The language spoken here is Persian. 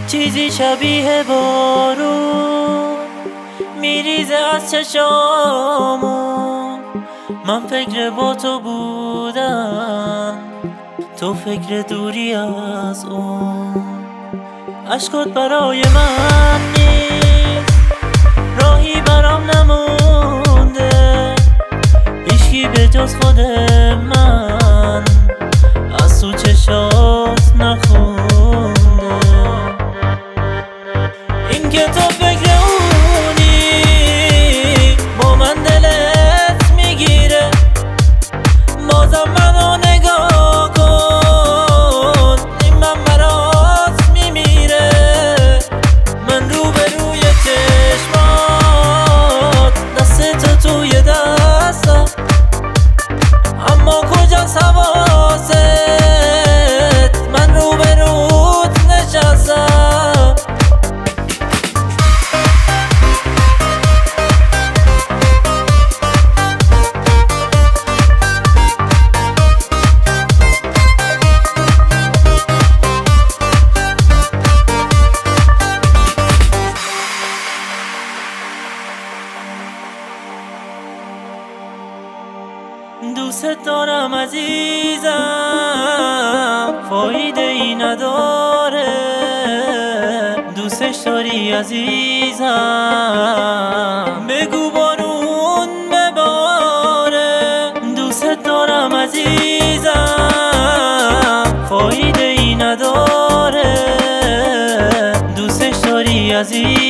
چیزی شبیه بارون میریزه از چشامون. من فکر با تو بودم، تو فکر دوری از اون. عشقات برای من نیست، راهی برام نمونده. هیچکی به جز خود من از تو چشات نخونده. این که تو فکر اونی با من دلت میگیره. بازم منو نگاه کن، این من برات میمیره. من رو به روی چشمات، دست تو توی دستا، اما کجاست حواست؟ من رو به روت نشستم. دوست دارم عزیزم، فایده ای نداره. دوستش داری عزیزم، بگو بارون بباره. دوست دارم عزیزم، فایده ای نداره. دوستش داری عزیزم.